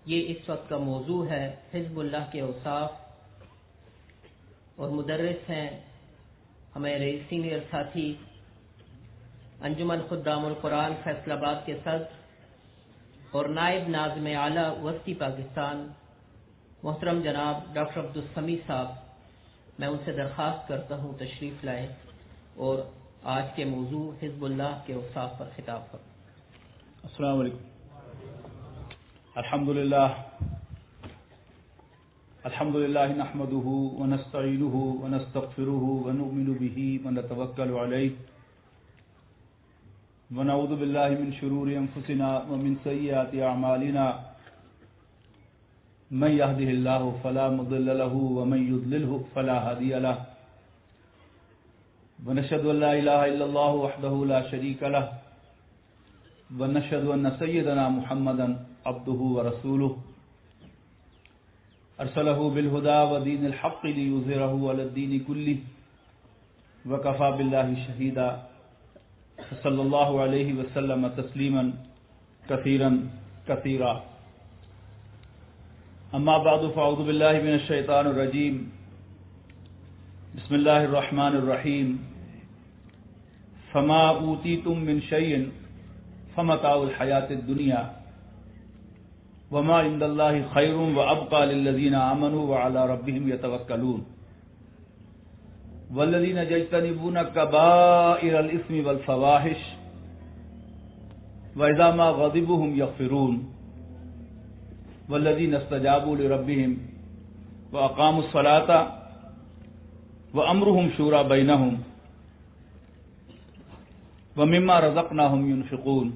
یہ اس وقت کا موضوع ہے حزب اللہ کے اوصاف، اور مدرس ہیں ہمارے سینئر ساتھی انجمن خدام القرآن فیصل آباد کے صدر اور نائب ناظم اعلیٰ وسطی پاکستان محترم جناب ڈاکٹر عبدالسمیع صاحب، میں ان سے درخواست کرتا ہوں تشریف لائیں اور آج کے موضوع حزب اللہ کے اوصاف پر خطاب کریں۔ السلام علیکم۔ الحمد للہ نحمده ونستعینه ونستغفره ونؤمن به ونتوکل علیہ ونعوذ باللہ من شرور انفسنا ومن سیئات اعمالنا من يهده الله فلا مضل له ومن يضلله فلا هادي له ونشهد ان لا اله الا الله وحده لا شريك له ونشهد ان سيدنا محمدا عبده ورسوله ارسله بالهدى ودين الحق ليظهره على الدين كله وكفى بالله شهيدا صلى الله عليه وسلم تسليما كثيرا كثيرا اما بعد فاعوذ بالله من الشيطان الرجيم بسم الله الرحمن الرحيم فما اوتيتم من شيء فمتاع الحياة الدنيا وما عند الله خير وابقى للذين آمنوا وعلى ربهم يتوكلون والذين يجتنبون كبائر الإثم والفواحش وإذا ما غضبوا هم يغفرون والذين استجابوا لربهم وأقاموا الصلاة وأمرهم شورى بينهم ومما رزقناهم ينفقون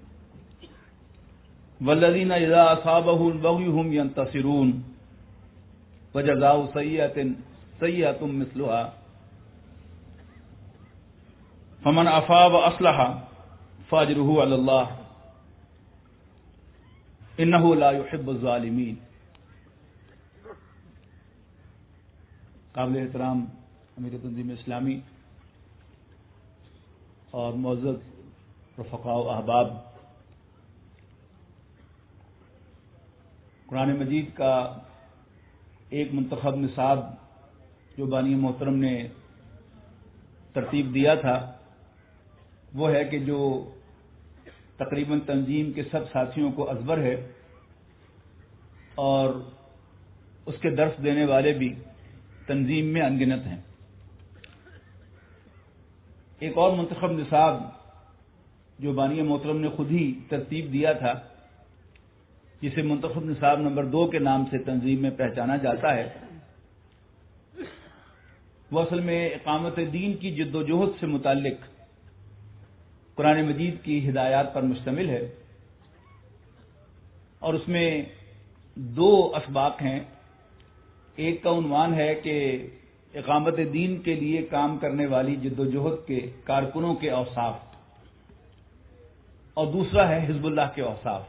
والذين إذا أصابهم البغي هم ينتصرون وجزاء سيئة سيئة مثلها فمن عفا وأصلح فأجره على الله إنه لا يحب الظالمين۔ قابل احترام امیر تنظیم اسلامی اور معزز رفقاء و احباب، قرآن مجید کا ایک منتخب نصاب جو بانی محترم نے ترتیب دیا تھا وہ ہے کہ جو تقریباً تنظیم کے سب ساتھیوں کو ازبر ہے اور اس کے درس دینے والے بھی تنظیم میں انگنت ہیں۔ ایک اور منتخب نصاب جو بانی محترم نے خود ہی ترتیب دیا تھا، جسے منتخب نصاب نمبر 2 کے نام سے تنظیم میں پہچانا جاتا ہے، وہ اصل میں اقامت دین کی جد و جہد سے متعلق قرآن مجید کی ہدایات پر مشتمل ہے، اور اس میں 2 اسباق ہیں۔ ایک کا عنوان ہے کہ اقامت دین کے لیے کام کرنے والی جد و جہد کے کارکنوں کے اوصاف، اور دوسرا ہے حزب اللہ کے اوصاف۔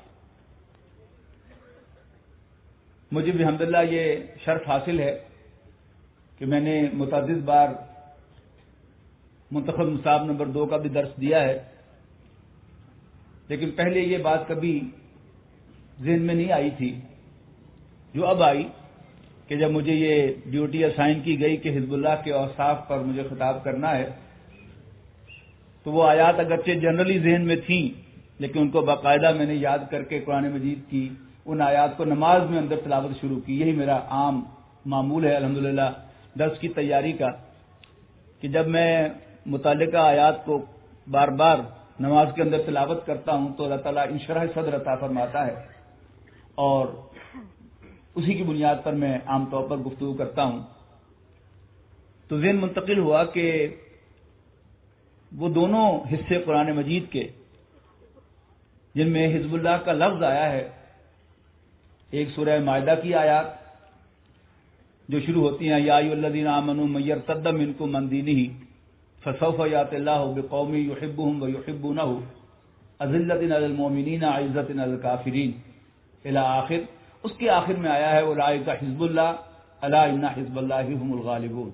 مجھے الحمدللہ یہ شرف حاصل ہے کہ میں نے متعدد بار منتخب نصاب نمبر 2 کا بھی درس دیا ہے، لیکن پہلے یہ بات کبھی ذہن میں نہیں آئی تھی، جو اب آئی کہ جب مجھے یہ ڈیوٹی اسائن کی گئی کہ حزب اللہ کے اوصاف پر مجھے خطاب کرنا ہے، تو وہ آیات اگرچہ جنرلی ذہن میں تھیں، لیکن ان کو باقاعدہ میں نے یاد کر کے قرآن مجید کی ان آیات کو نماز میں اندر تلاوت شروع کی۔ یہی میرا عام معمول ہے الحمدللہ درس کی تیاری کا، کہ جب میں متعلقہ آیات کو بار بار نماز کے اندر تلاوت کرتا ہوں تو اللہ تعالیٰ انشراح صدر عطا فرماتا ہے، اور اسی کی بنیاد پر میں عام طور پر گفتگو کرتا ہوں۔ تو ذہن منتقل ہوا کہ وہ دونوں حصے قرآن مجید کے جن میں حزب اللہ کا لفظ آیا ہے، ایک سورہ مائدہ کی آیات جو شروع ہوتی ہیں یا ایھا الذین آمنوا من یرتد منکم عن دینہ فسوف یأتی اللہ بقوم یحبهم ویحبونہ اذلۃ علی المؤمنین اعزۃ علی الکافرین الی آخر۔ اس کے آخر میں آیا ہے اولئک حزب اللہ الا ان حزب اللہ هم الغالبون۔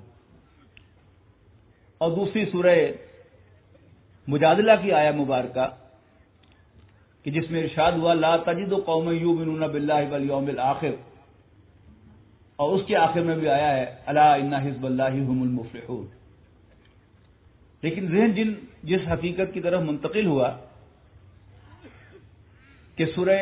اور دوسری سورہ مجادلہ کی آیہ مبارکہ کہ جس میں ارشاد ہوا لا تجد قوما یؤمنون باللہ والیوم الآخر، اور اس کے آخر میں بھی آیا ہے الا ان حزب اللہ هم المفلحون۔ لیکن ذہن جس حقیقت کی طرف منتقل ہوا کہ سورہ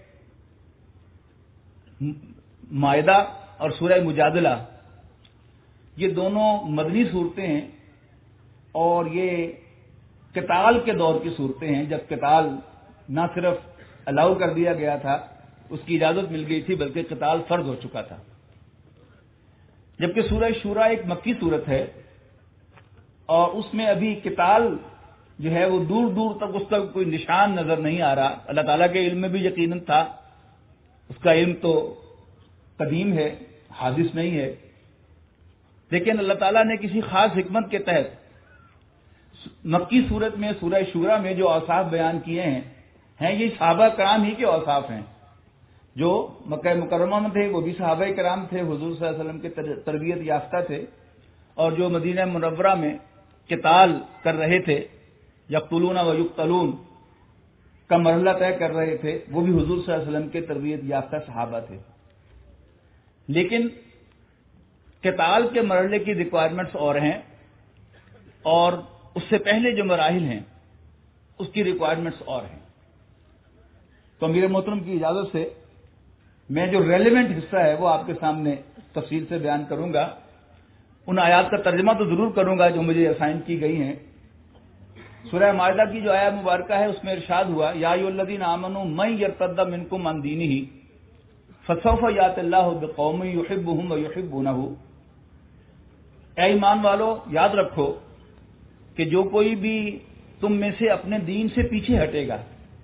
مائدہ اور سورہ مجادلہ یہ دونوں مدنی صورتیں ہیں، اور یہ قتال کے دور کی صورتیں ہیں، جب قتال نہ صرف الاؤ کر دیا گیا تھا، اس کی اجازت مل گئی تھی، بلکہ قتال فرض ہو چکا تھا۔ جبکہ سورہ شورا ایک مکی صورت ہے، اور اس میں ابھی قتال جو ہے وہ دور دور تک اس کا کوئی نشان نظر نہیں آ رہا۔ اللہ تعالیٰ کے علم میں بھی یقیناً تھا، اس کا علم تو قدیم ہے، حادث نہیں ہے، لیکن اللہ تعالیٰ نے کسی خاص حکمت کے تحت مکی صورت میں سورہ شورا میں جو اوصاف بیان کیے ہیں یہ صحابہ کرام ہی کے اوصاف ہیں۔ جو مکہ مکرمہ میں تھے وہ بھی صحابہ کرام تھے، حضور صلی اللہ علیہ وسلم کے تربیت یافتہ تھے، اور جو مدینہ منورہ میں قتال کر رہے تھے، یقتلون و یقتلون کا مرحلہ طے کر رہے تھے، وہ بھی حضور صلی اللہ علیہ وسلم کے تربیت یافتہ صحابہ تھے۔ لیکن قتال کے مرحلے کی ریکوائرمنٹس اور ہیں، اور اس سے پہلے جو مراحل ہیں اس کی ریکوائرمنٹس اور ہیں۔ تو امیر محترم کی اجازت سے میں جو ریلیونٹ حصہ ہے وہ آپ کے سامنے تفصیل سے بیان کروں گا۔ ان آیات کا ترجمہ تو ضرور کروں گا جو مجھے اسائن کی گئی ہیں۔ سورہ مائدہ کی جو آیت مبارکہ ہے اس میں ارشاد ہوا یا ایھا الذین آمنوا من یرتد منکم عن دینہ فسوف یأتی اللہ بقوم یحبهم ویحبونہ۔ اے ایمان والو، یاد رکھو کہ جو کوئی بھی تم میں سے اپنے دین سے پیچھے ہٹے گا،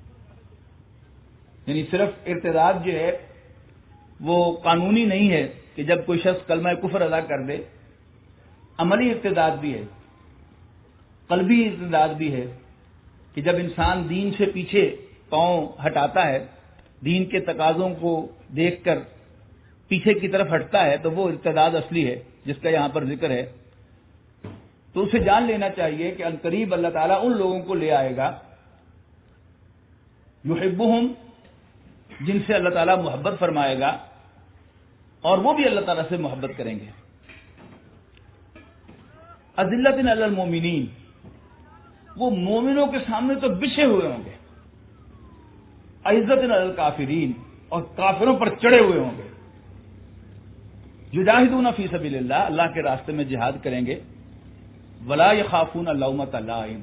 یعنی صرف ارتداد جو ہے وہ قانونی نہیں ہے کہ جب کوئی شخص کلمہ کفر ادا کر دے، عملی ارتداد بھی ہے، قلبی ارتداد بھی ہے، کہ جب انسان دین سے پیچھے پاؤں ہٹاتا ہے، دین کے تقاضوں کو دیکھ کر پیچھے کی طرف ہٹتا ہے، تو وہ ارتداد اصلی ہے جس کا یہاں پر ذکر ہے۔ تو اسے جان لینا چاہیے کہ عنقریب اللہ تعالیٰ ان لوگوں کو لے آئے گا یحبہم، جن سے اللہ تعالیٰ محبت فرمائے گا، اور وہ بھی اللہ تعالیٰ سے محبت کریں گے۔ اذلۃ علی المومنین، وہ مومنوں کے سامنے تو بچھے ہوئے ہوں گے، عزت علی الکافرین، اور کافروں پر چڑھے ہوئے ہوں گے۔ یجاہدون فی سبیل اللہ، اللہ کے راستے میں جہاد کریں گے، ولا یخافون لومۃ لائم،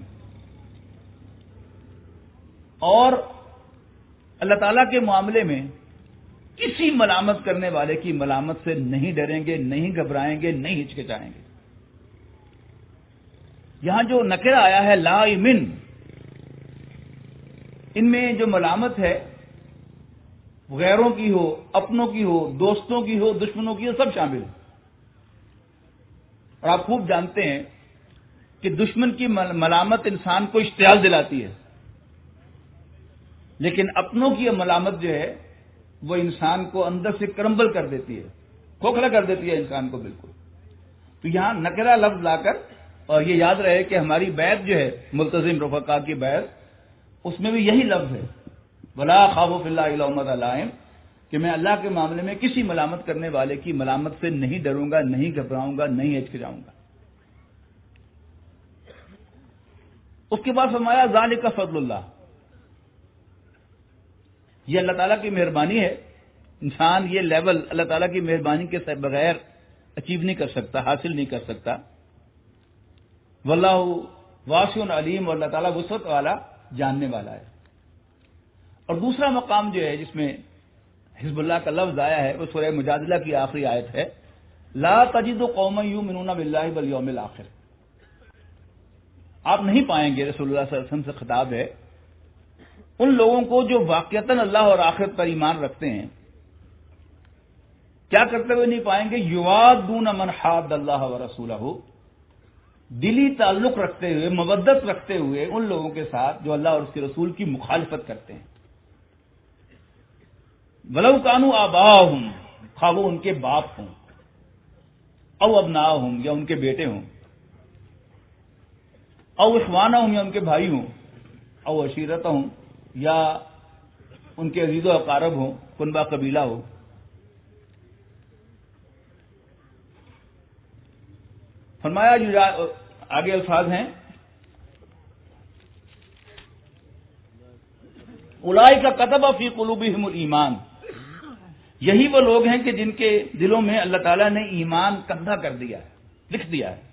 اور اللہ تعالیٰ کے معاملے میں کسی ملامت کرنے والے کی ملامت سے نہیں ڈریں گے، نہیں گھبرائیں گے، نہیں ہچکچائیں گے۔ یہاں جو نکرہ آیا ہے لائمن، ان میں جو ملامت ہے غیروں کی ہو، اپنوں کی ہو، دوستوں کی ہو، دشمنوں کی ہو، سب شامل ہے۔ اور آپ خوب جانتے ہیں کہ دشمن کی ملامت انسان کو اشتعال دلاتی ہے، لیکن اپنوں کی ملامت جو ہے وہ انسان کو اندر سے کرمبل کر دیتی ہے، کھوکھلا کر دیتی ہے انسان کو بالکل۔ تو یہاں نکرہ لفظ لا کر، اور یہ یاد رہے کہ ہماری بیعت جو ہے ملتزم رفقا کی بیعت، اس میں بھی یہی لفظ ہے ولا اخاف فی اللہ لومۃ لائم، کہ میں اللہ کے معاملے میں کسی ملامت کرنے والے کی ملامت سے نہیں ڈروں گا، نہیں گھبراؤں گا، نہیں ہچکچاؤں گا۔ اس کے بعد فرمایا ذالک فضل اللہ، یہ اللہ تعالیٰ کی مہربانی ہے۔ انسان یہ لیول اللہ تعالیٰ کی مہربانی کے بغیر اچیو نہیں کر سکتا، حاصل نہیں کر سکتا۔ واللہ واسع علیم، اور اللہ تعالیٰ وسعت والا، جاننے والا ہے۔ اور دوسرا مقام جو ہے جس میں حزب اللہ کا لفظ آیا ہے وہ سورہ مجادلہ کی آخری آیت ہے، لا تجد قوما یؤمنون باللہ والیوم الآخر۔ آپ نہیں پائیں گے، رسول اللہ صلی اللہ علیہ وسلم سے خطاب ہے، ان لوگوں کو جو واقعتاً اللہ اور آخرت پر ایمان رکھتے ہیں، کیا کرتے ہوئے نہیں پائیں گے؟ یوادون من حاد اللہ ورسولہ، دلی تعلق رکھتے ہوئے، مودت رکھتے ہوئے ان لوگوں کے ساتھ جو اللہ اور اس کے رسول کی مخالفت کرتے ہیں۔ ولو کانوا آباءہم، خواہ وہ ان کے باپ ہوں، او ابناءہم، یا ان کے بیٹے ہوں، او اخوانہم، یا ان کے بھائی ہوں، او عشیرتہم، یا ان کے عزیز و اقارب ہوں، کنبہ قبیلہ ہو. فرمایا جو آگے الفاظ ہیں، اولئک کتب فی قلوبہم الایمان، یہی وہ لوگ ہیں کہ جن کے دلوں میں اللہ تعالیٰ نے ایمان کندھا کر دیا ہے، لکھ دیا ہے.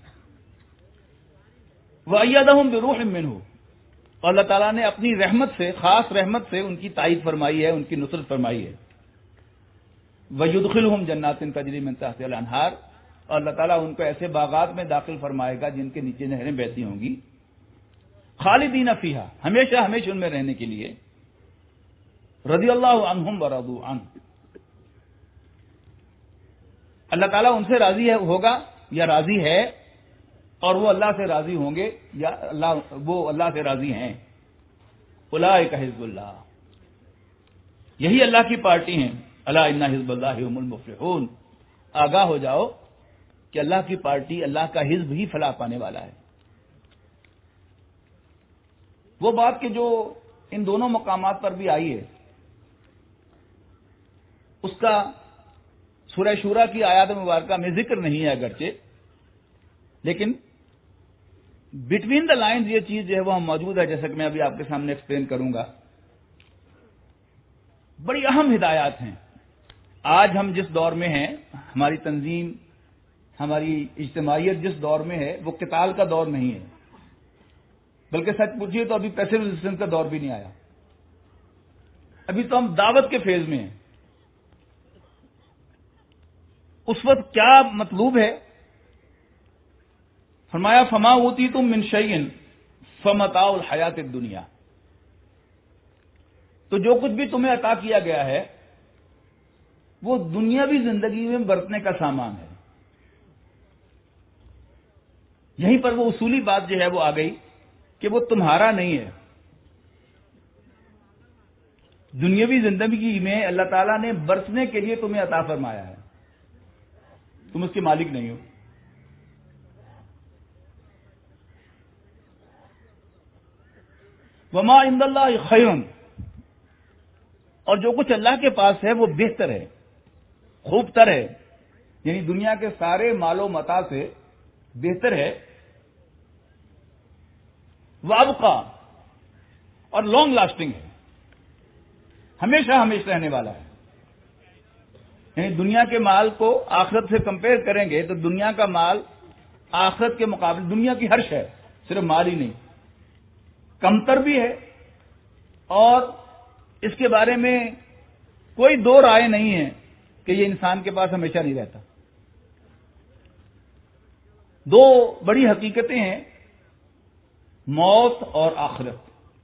وَأَيَّدَهُم بِرُوحٍ مِّنْهُ، اور اللہ تعالیٰ نے اپنی رحمت سے، خاص رحمت سے ان کی تائید فرمائی ہے، ان کی نصرت فرمائی ہے. وَيُدْخِلُهُم جَنَّاتٍ تَجْرِی مِن تَحْتِهَا الْأَنْہَارُ، اور اللہ تعالیٰ ان کو ایسے باغات میں داخل فرمائے گا جن کے نیچے نہریں بہتی ہوں گی. خالدین فیہا، ہمیشہ ہمیشہ ان میں رہنے کے لیے. رضی اللہ عنہم ورضوا عنہ، اللہ تعالیٰ ان سے راضی ہوگا یا راضی ہے، اور وہ اللہ سے راضی ہوں گے یا وہ اللہ سے راضی ہیں. اولئک حزب اللہ، یہی اللہ کی پارٹی ہیں. الا ان حزب اللہ هم المفلحون، آگاہ ہو جاؤ کہ اللہ کی پارٹی، اللہ کا حزب ہی فلاح پانے والا ہے. وہ بات کہ جو ان دونوں مقامات پر بھی آئی ہے، اس کا سورہ شورا کی آیات مبارکہ میں ذکر نہیں ہے اگرچہ، لیکن بٹوین دا لائنز یہ چیز جو ہے وہ موجود ہے، جیسا کہ میں ابھی آپ کے سامنے ایکسپلین کروں گا. بڑی اہم ہدایات ہیں. آج ہم جس دور میں ہیں، ہماری تنظیم، ہماری اجتماعیت جس دور میں ہے، وہ قتال کا دور نہیں ہے، بلکہ سچ پوچھیے تو ابھی پیسو ریزسٹنس کا دور بھی نہیں آیا. ابھی تو ہم دعوت کے فیز میں ہیں. اس وقت کیا مطلوب ہے؟ فرمایا فما اوتیتم من شیء فمتاع الحیات الدنیا، تو جو کچھ بھی تمہیں عطا کیا گیا ہے وہ دنیاوی زندگی میں برتنے کا سامان ہے. یہیں پر وہ اصولی بات جو ہے وہ آ گئی کہ وہ تمہارا نہیں ہے. دنیاوی زندگی میں اللہ تعالیٰ نے برتنے کے لیے تمہیں عطا فرمایا ہے، تم اس کے مالک نہیں ہو. وما عند اللہ خیر، اور جو کچھ اللہ کے پاس ہے وہ بہتر ہے، خوب تر ہے، یعنی دنیا کے سارے مال و متاع سے بہتر ہے. وابقا، اور لانگ لاسٹنگ ہے، ہمیشہ ہمیشہ رہنے والا ہے. یعنی دنیا کے مال کو آخرت سے کمپیئر کریں گے تو دنیا کا مال آخرت کے مقابلے، دنیا کی ہر شے، صرف مال ہی نہیں، کمتر بھی ہے، اور اس کے بارے میں کوئی دو رائے نہیں ہے کہ یہ انسان کے پاس ہمیشہ نہیں رہتا. دو بڑی حقیقتیں ہیں، موت اور آخرت.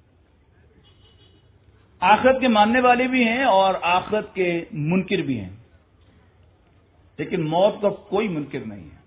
آخرت کے ماننے والے بھی ہیں اور آخرت کے منکر بھی ہیں، لیکن موت کا کوئی منکر نہیں ہے.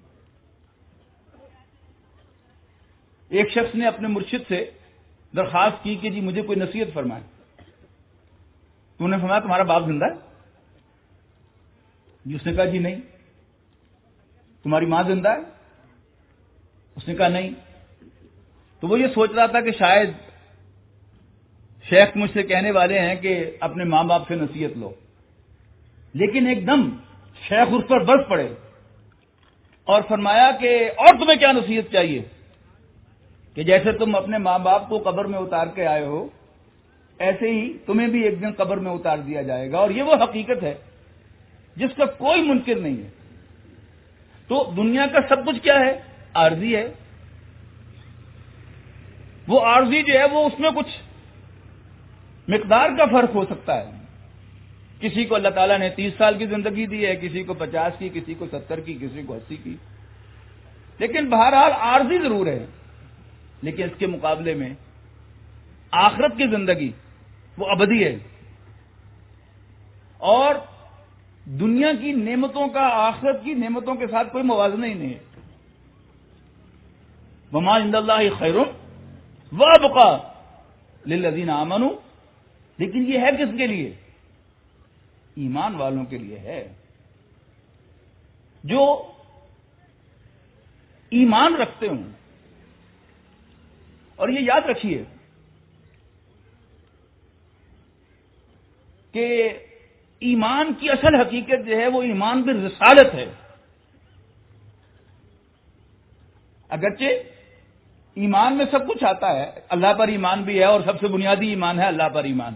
ایک شخص نے اپنے مرشد سے درخواست کی کہ جی مجھے کوئی نصیحت فرمائے. انہوں نے فرمایا تمہارا باپ زندہ ہے؟ اس نے کہا جی نہیں. تمہاری ماں زندہ ہے؟ اس نے کہا نہیں. تو وہ یہ سوچ رہا تھا کہ شاید شیخ مجھ سے کہنے والے ہیں کہ اپنے ماں باپ سے نصیحت لو، لیکن ایک دم شیخ اس پر برس پڑے اور فرمایا کہ اور تمہیں کیا نصیحت چاہیے، کہ جیسے تم اپنے ماں باپ کو قبر میں اتار کے آئے ہو ایسے ہی تمہیں بھی ایک دن قبر میں اتار دیا جائے گا، اور یہ وہ حقیقت ہے جس کا کوئی منکر نہیں ہے. تو دنیا کا سب کچھ کیا ہے؟ عارضی ہے. وہ عارضی جو ہے وہ اس میں کچھ مقدار کا فرق ہو سکتا ہے. کسی کو اللہ تعالیٰ نے 30 سال کی زندگی دی ہے، کسی کو 50 کی، کسی کو 70 کی، کسی کو 80 کی، لیکن بہرحال عارضی ضرور ہے. لیکن اس کے مقابلے میں آخرت کی زندگی وہ ابدی ہے، اور دنیا کی نعمتوں کا آخرت کی نعمتوں کے ساتھ کوئی موازنہ ہی نہیں ہے. وما عند اللہ خیر وابقا للذین آمنوا، لیکن یہ ہے کس کے لیے؟ ایمان والوں کے لیے ہے، جو ایمان رکھتے ہوں. اور یہ یاد رکھیے کہ ایمان کی اصل حقیقت جو ہے وہ ایمان بالرسالت ہے. اگرچہ ایمان میں سب کچھ آتا ہے، اللہ پر ایمان بھی ہے اور سب سے بنیادی ایمان ہے اللہ پر ایمان،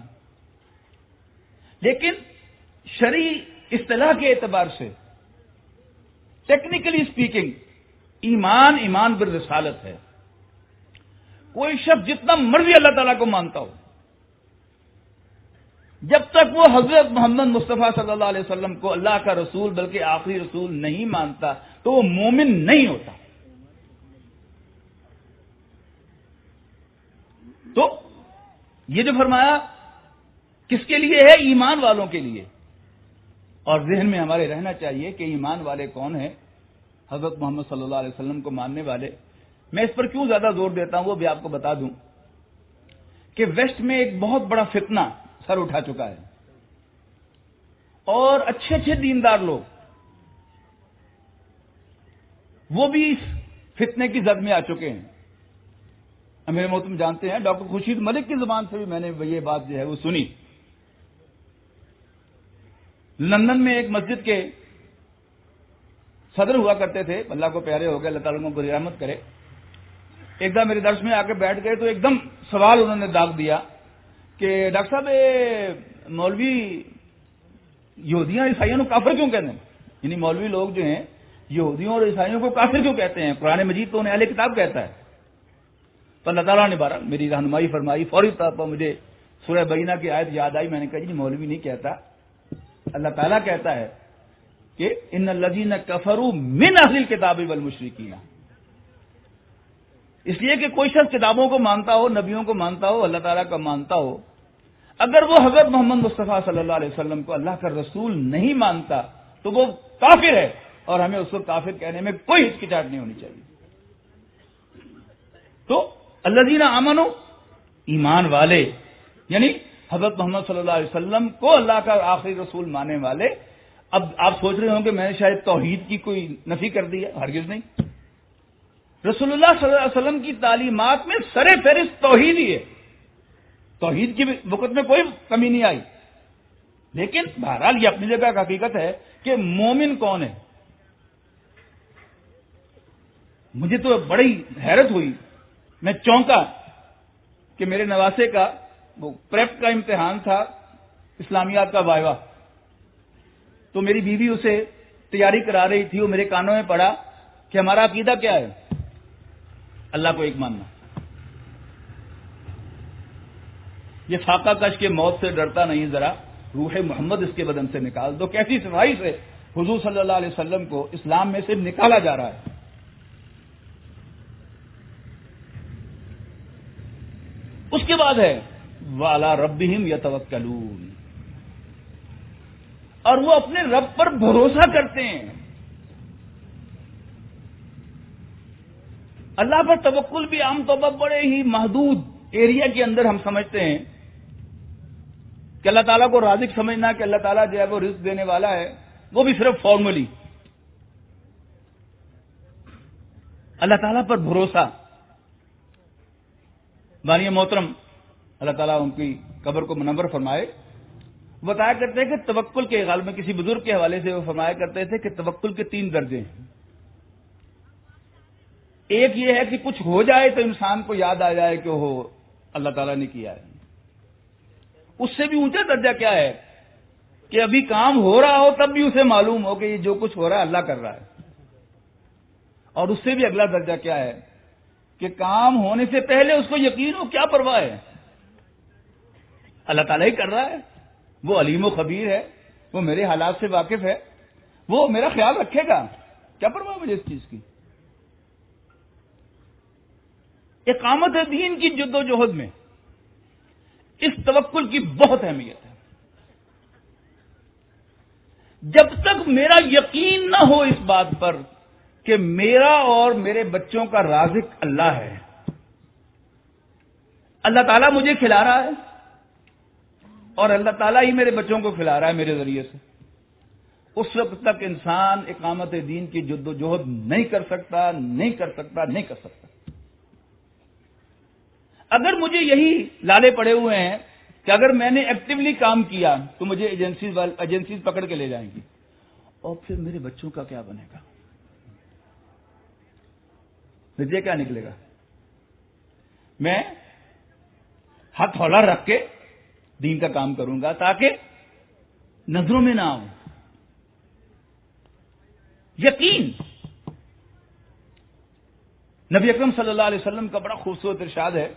لیکن شرعی اصطلاح کے اعتبار سے ٹیکنیکلی اسپیکنگ ایمان بالرسالت ہے. کوئی شخص جتنا مرضی اللہ تعالیٰ کو مانتا ہو، جب تک وہ حضرت محمد مصطفیٰ صلی اللہ علیہ وسلم کو اللہ کا رسول بلکہ آخری رسول نہیں مانتا تو وہ مومن نہیں ہوتا. تو یہ جو فرمایا کس کے لیے ہے؟ ایمان والوں کے لیے. اور ذہن میں ہمارے رہنا چاہیے کہ ایمان والے کون ہیں؟ حضرت محمد صلی اللہ علیہ وسلم کو ماننے والے. میں اس پر کیوں زیادہ زور دیتا ہوں وہ بھی آپ کو بتا دوں کہ ویسٹ میں ایک بہت بڑا فتنہ سر اٹھا چکا ہے اور اچھے اچھے دیندار لوگ وہ بھی اس فتنے کی زد میں آ چکے ہیں. امیر محترم جانتے ہیں ڈاکٹر خورشید ملک کی زبان سے بھی میں نے یہ بات جو ہے وہ سنی. لندن میں ایک مسجد کے صدر ہوا کرتے تھے، اللہ کو پیارے ہو گئے، اللہ تعالیٰ کو رحمت کرے. ایک دم میرے درس میں آ کے بیٹھ گئے تو ایک دم سوال انہوں نے داغ دیا کہ ڈاکٹر صاحب مولوی یہودیاں عیسائیوں کو کافر کیوں کہتے ہیں؟ یعنی مولوی لوگ جو ہیں یہودیوں اور عیسائیوں کو کافر کیوں کہتے ہیں؟ قرآن مجید تو انہیں اہل کتاب کہتا ہے. تو اللہ تعالیٰ نے بارہ میری رہنمائی فرمائی، فوری طور پر مجھے سورہ بینہ کی آیت یاد آئی. میں نے کہا جی مولوی نہیں کہتا، اللہ تعالیٰ کہتا ہے کہ ان الذین کفروا من اہل الکتاب والمشرکین. اس لیے کہ کوئی شخص کتابوں کو مانتا ہو، نبیوں کو مانتا ہو، اللہ تعالیٰ کا مانتا ہو، اگر وہ حضرت محمد مصطفیٰ صلی اللہ علیہ وسلم کو اللہ کا رسول نہیں مانتا تو وہ کافر ہے، اور ہمیں اس کو کافر کہنے میں کوئی ہچکچاہٹ نہیں ہونی چاہیے. تو الذین آمنوا ایمان والے یعنی حضرت محمد صلی اللہ علیہ وسلم کو اللہ کا آخری رسول ماننے والے. اب آپ سوچ رہے ہوں کہ میں نے شاید توحید کی کوئی نفی کر دی ہے، ہرگز نہیں. رسول اللہ صلی اللہ علیہ وسلم کی تعلیمات میں سر فہرست توحید ہی ہے، توحید کی وقت میں کوئی کمی نہیں آئی. لیکن بہرحال یہ اپنی جگہ کا حقیقت ہے کہ مومن کون ہے. مجھے تو بڑی حیرت ہوئی، میں چونکا کہ میرے نواسے کا وہ پریپ کا امتحان تھا، اسلامیات کا وائوا. تو میری بیوی اسے تیاری کرا رہی تھی، وہ میرے کانوں میں پڑا کہ ہمارا عقیدہ کیا ہے؟ اللہ کو ایک ماننا. یہ فاقہ کش کے موت سے ڈرتا نہیں ذرا، روح محمد اس کے بدن سے نکال دو. کیسی صفائی سے حضور صلی اللہ علیہ وسلم کو اسلام میں سے نکالا جا رہا ہے. اس کے بعد ہے وَعَلَىٰ رَبِّهِمْ يَتَوَكَّلُونَ، اور وہ اپنے رب پر بھروسہ کرتے ہیں. اللہ پر توکل بھی عام طور پر بڑے ہی محدود ایریا کے اندر ہم سمجھتے ہیں کہ اللہ تعالیٰ کو رازق سمجھنا کہ اللہ تعالیٰ جو ہے وہ رزق دینے والا ہے، وہ بھی صرف فارملی. اللہ تعالیٰ پر بھروسہ. بانی محترم اللہ تعالیٰ ان کی قبر کو منور فرمائے، بتایا کرتے ہیں کہ توکل کے غالب میں کسی بزرگ کے حوالے سے وہ فرمایا کرتے تھے کہ توکل کے 3 درجے ہیں. ایک یہ ہے کہ کچھ ہو جائے تو انسان کو یاد آ جائے کہ وہ اللہ تعالیٰ نے کیا ہے. اس سے بھی اونچا درجہ کیا ہے کہ ابھی کام ہو رہا ہو تب بھی اسے معلوم ہو کہ یہ جو کچھ ہو رہا ہے اللہ کر رہا ہے. اور اس سے بھی اگلا درجہ کیا ہے کہ کام ہونے سے پہلے اس کو یقین ہو، کیا پرواہ ہے، اللہ تعالیٰ ہی کر رہا ہے، وہ علیم و خبیر ہے، وہ میرے حالات سے واقف ہے، وہ میرا خیال رکھے گا، کیا پرواہ مجھے اس چیز کی. اقامت دین کی جد و جہد میں اس توکل کی بہت اہمیت ہے. جب تک میرا یقین نہ ہو اس بات پر کہ میرا اور میرے بچوں کا رازق اللہ ہے، اللہ تعالیٰ مجھے کھلا رہا ہے اور اللہ تعالیٰ ہی میرے بچوں کو کھلا رہا ہے میرے ذریعے سے، اس وقت تک انسان اقامت دین کی جد و جہد نہیں کر سکتا. اگر مجھے یہی لالے پڑے ہوئے ہیں کہ اگر میں نے ایکٹیولی کام کیا تو مجھے ایجنسیز پکڑ کے لے جائیں گی، اور پھر میرے بچوں کا کیا بنے گا؟ نتیجہ کیا نکلے گا؟ میں ہاتھ ہولار رکھ کے دین کا کام کروں گا تاکہ نظروں میں نہ آؤں۔ یقین نبی اکرم صلی اللہ علیہ وسلم کا بڑا خوبصورت ارشاد ہے۔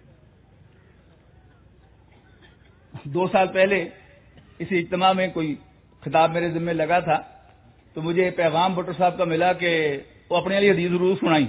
2 سال پہلے اسی اجتماع میں کوئی خطاب میرے ذمہ لگا تھا تو مجھے پیغام بٹر صاحب کا ملا کہ وہ اپنے والی حدیث ضرور سنائیں۔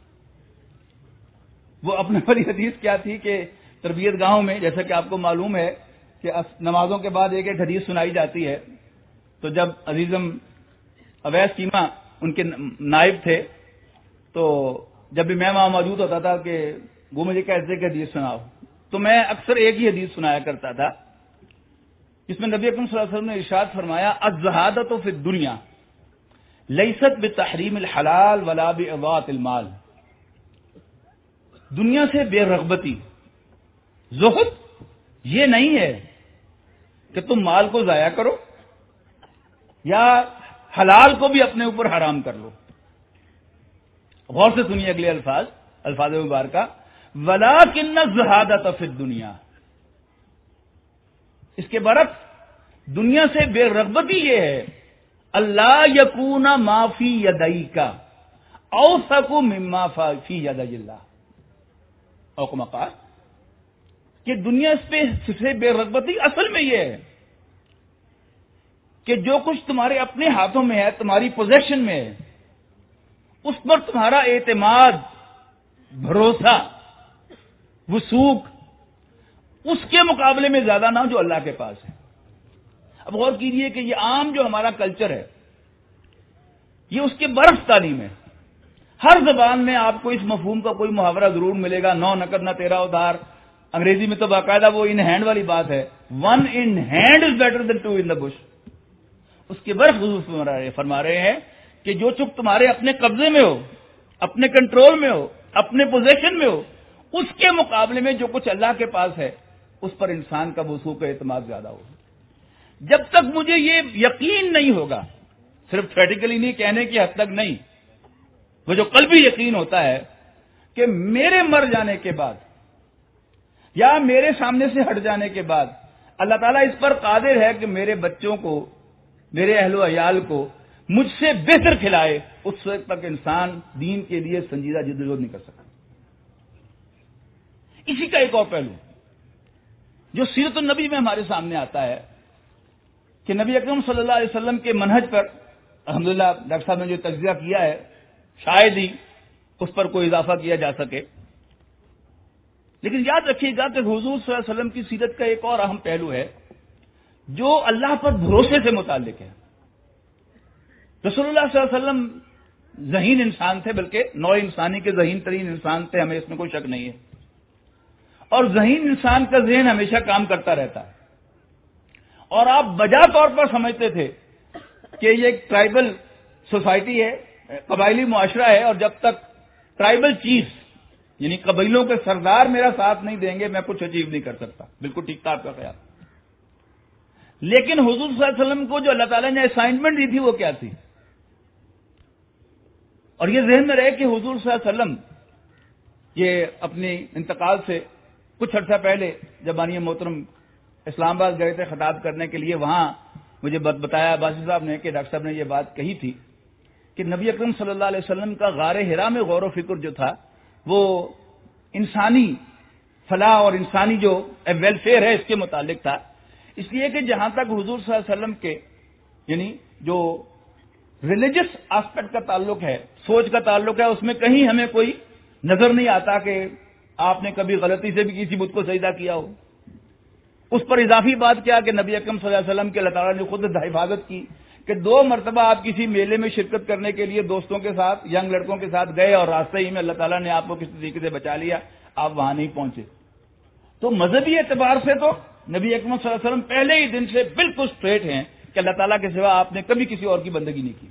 وہ اپنے والی حدیث کیا تھی کہ تربیت گاہوں میں جیسا کہ آپ کو معلوم ہے کہ نمازوں کے بعد ایک ایک حدیث سنائی جاتی ہے، تو جب عزیزم اویس چیمہ ان کے نائب تھے تو جب بھی میں وہاں موجود ہوتا تھا کہ وہ مجھے کہتے کہ حدیث سناؤ، تو میں اکثر ایک ہی حدیث سنایا کرتا تھا جس میں نبی اکرم صلی اللہ علیہ وسلم نے ارشاد فرمایا الزہادۃ فی الدنیا لیست بتحریم الحلال ولا باضاعۃ المال۔ دنیا سے بے رغبتی، زہد یہ نہیں ہے کہ تم مال کو ضائع کرو یا حلال کو بھی اپنے اوپر حرام کر لو۔ غور سے سنیے اگلے الفاظ مبارکہ، ولکن الزہادۃ فی الدنیا، اس کے برعکس دنیا سے بے رغبتی یہ ہے اللہ یکون ما فی یدیک اوثق مما فی ید اللہ، او کما قال کہ دنیا سے بے رغبتی اصل میں یہ ہے کہ جو کچھ تمہارے اپنے ہاتھوں میں ہے، تمہاری پوزیشن میں ہے، اس پر تمہارا اعتماد، بھروسہ، وثوق اس کے مقابلے میں زیادہ نہ ہو جو اللہ کے پاس ہے۔ اب غور کیجئے کہ یہ عام جو ہمارا کلچر ہے یہ اس کے برعکس تعلیم ہے۔ ہر زبان میں آپ کو اس مفہوم کا کوئی محاورہ ضرور ملے گا، نو نقد نہ تیرا ادھار۔ انگریزی میں تو باقاعدہ وہ ان ہینڈ والی بات ہے، one in hand is better than two in the bush. اس کے برعکس حضور فرما رہے ہیں کہ جو چپ تمہارے اپنے قبضے میں ہو، اپنے کنٹرول میں ہو، اپنے پوزیشن میں ہو، اس کے مقابلے میں جو کچھ اللہ کے پاس ہے اس پر انسان کا وثوق اعتماد زیادہ ہوگا۔ جب تک مجھے یہ یقین نہیں ہوگا، صرف تھیوریٹیکلی نہیں، کہنے کی حد تک نہیں، وہ جو قلبی یقین ہوتا ہے کہ میرے مر جانے کے بعد یا میرے سامنے سے ہٹ جانے کے بعد اللہ تعالیٰ اس پر قادر ہے کہ میرے بچوں کو، میرے اہل و عیال کو مجھ سے بہتر کھلائے، اس وقت تک انسان دین کے لیے سنجیدہ جدوجہد نہیں کر سکتا۔ اسی کا ایک اور پہلو جو سیرت النبی میں ہمارے سامنے آتا ہے کہ نبی اکرم صلی اللہ علیہ وسلم کے منہج پر الحمدللہ ڈاکٹر صاحب نے جو تجزیہ کیا ہے شاید ہی اس پر کوئی اضافہ کیا جا سکے، لیکن یاد رکھیے گا کہ حضور صلی اللہ علیہ وسلم کی سیرت کا ایک اور اہم پہلو ہے جو اللہ پر بھروسے سے متعلق ہے۔ رسول اللہ صلی اللہ علیہ وسلم ذہین انسان تھے، بلکہ نوع انسانی کے ذہین ترین انسان تھے، ہمیں اس میں کوئی شک نہیں ہے، اور ذہین انسان کا ذہن ہمیشہ کام کرتا رہتا ہے، اور آپ بجا طور پر سمجھتے تھے کہ یہ ایک ٹرائبل سوسائٹی ہے، قبائلی معاشرہ ہے، اور جب تک ٹرائبل چیف یعنی قبیلوں کے سردار میرا ساتھ نہیں دیں گے میں کچھ اچیو نہیں کر سکتا۔ بالکل ٹھیک تھا آپ کا خیال، لیکن حضور صلی اللہ علیہ وسلم کو جو اللہ تعالیٰ نے اسائنمنٹ دی تھی وہ کیا تھی؟ اور یہ ذہن میں رہے کہ حضور صلی اللہ علیہ وسلم یہ اپنے انتقال سے کچھ عرصہ پہلے جب بانی محترم اسلام آباد گئے تھے خطاب کرنے کے لیے، وہاں مجھے بتایا باسی صاحب نے کہ ڈاکٹر صاحب نے یہ بات کہی تھی کہ نبی اکرم صلی اللہ علیہ وسلم کا غار حرا میں غور و فکر جو تھا وہ انسانی فلاح اور انسانی جو ویلفیئر ہے اس کے متعلق تھا، اس لیے کہ جہاں تک حضور صلی اللہ علیہ وسلم کے یعنی جو ریلیجس آسپیکٹ کا تعلق ہے، سوچ کا تعلق ہے، اس میں کہیں ہمیں کوئی نظر نہیں آتا کہ آپ نے کبھی غلطی سے بھی کسی بت کو سجدہ کیا ہو۔ اس پر اضافی بات کیا کہ نبی اکرم صلی اللہ علیہ وسلم کے اللہ تعالیٰ نے خود حفاظت کی کہ 2 مرتبہ آپ کسی میلے میں شرکت کرنے کے لیے دوستوں کے ساتھ، ینگ لڑکوں کے ساتھ گئے اور راستے ہی میں اللہ تعالیٰ نے آپ کو کسی طریقے سے بچا لیا، آپ وہاں نہیں پہنچے۔ تو مذہبی اعتبار سے تو نبی اکرم صلی اللہ علیہ وسلم پہلے ہی دن سے بالکل اسٹریٹ ہیں کہ اللہ تعالیٰ کے سوا آپ نے کبھی کسی اور کی بندگی نہیں کی۔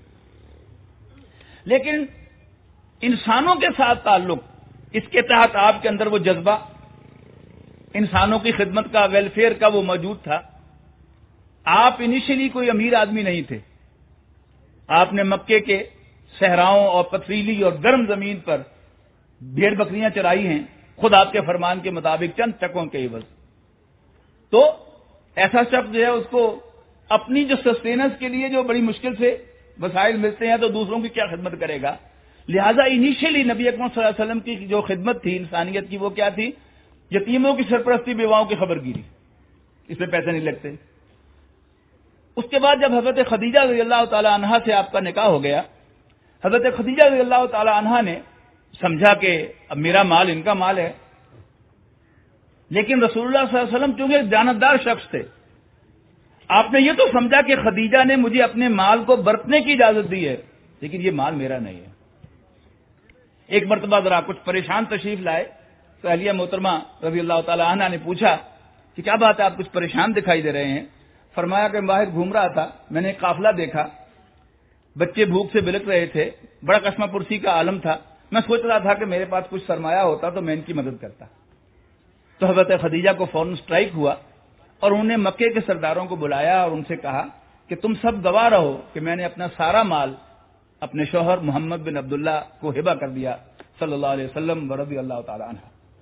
لیکن انسانوں کے ساتھ تعلق، اس کے تحت آپ کے اندر وہ جذبہ، انسانوں کی خدمت کا، ویلفیئر کا وہ موجود تھا. آپ انیشلی کوئی امیر آدمی نہیں تھے. آپ نے مکے کے صحراؤں اور پتھریلی اور گرم زمین پر بھیڑ بکریاں چرائی ہیں، خود آپ کے فرمان کے مطابق چند ٹکوں کے عوض. تو ایسا شخص جو ہے اس کو اپنی جو سسٹیننس کے لیے جو بڑی مشکل سے وسائل ملتے ہیں تو دوسروں کی کیا خدمت کرے گا. لہذا انیشلی نبی اکرم صلی اللہ علیہ وسلم کی جو خدمت تھی انسانیت کی وہ کیا تھی؟ یتیموں کی سرپرستی، بیواؤں کی خبر گیری. اس میں پیسے نہیں لگتے. اس کے بعد جب حضرت خدیجہ رضی اللہ تعالی عنہا سے آپ کا نکاح ہو گیا، حضرت خدیجہ رضی اللہ تعالی عنہا نے سمجھا کہ اب میرا مال ان کا مال ہے. لیکن رسول اللہ صلی اللہ علیہ وسلم چونکہ ایک دیانتدار شخص تھے، آپ نے یہ تو سمجھا کہ خدیجہ نے مجھے اپنے مال کو برتنے کی اجازت دی ہے، لیکن یہ مال میرا نہیں ہے. ایک مرتبہ ذرا کچھ پریشان تشریف لائے تو اہلیہ محترمہ رضی اللہ تعالی عنہا نے پوچھا کہ کیا بات ہے، آپ کچھ پریشان دکھائی دے رہے ہیں. فرمایا کہ باہر گھوم رہا تھا، میں نے ایک قافلہ دیکھا، بچے بھوک سے بلک رہے تھے، بڑا قسمہ پرسی کا عالم تھا. میں سوچ رہا تھا کہ میرے پاس کچھ سرمایہ ہوتا تو میں ان کی مدد کرتا. تو حضرت خدیجہ کو فوراً اسٹرائک ہوا اور انہوں نے مکے کے سرداروں کو بلایا اور ان سے کہا کہ تم سب گواہ رہو کہ میں نے اپنا سارا مال اپنے شوہر محمد بن عبداللہ کو ہبہ کر دیا صلی اللہ علیہ وسلم ورضی اللہ تعالی عنہ.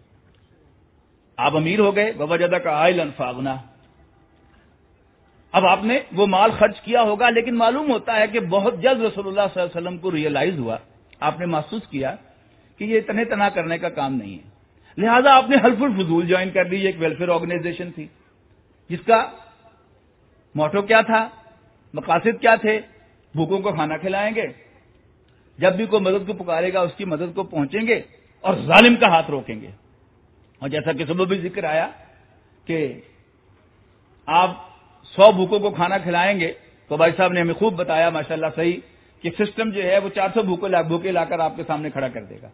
آپ امیر ہو گئے. ووجدک عائلا فاغنی. اب آپ نے وہ مال خرچ کیا ہوگا، لیکن معلوم ہوتا ہے کہ بہت جلد رسول اللہ صلی اللہ علیہ وسلم کو ریئلائز ہوا، آپ نے محسوس کیا کہ یہ اتنے تنا کرنے کا کام نہیں ہے. لہذا آپ نے حلف الفضول جوائن کر دی. ایک ویلفیئر آرگنائزیشن تھی جس کا موٹو کیا تھا، مقاصد کیا تھے؟ بھوکوں کو کھانا کھلائیں گے، جب بھی کوئی مدد کو پکارے گا اس کی مدد کو پہنچیں گے اور ظالم کا ہاتھ روکیں گے. اور جیسا کہ صبح بھی ذکر آیا کہ آپ 100 بھوکوں کو کھانا کھلائیں گے تو بھائی صاحب نے ہمیں خوب بتایا ماشاءاللہ صحیح کہ سسٹم جو ہے وہ 400 بھوکے لا کر آپ کے سامنے کھڑا کر دے گا.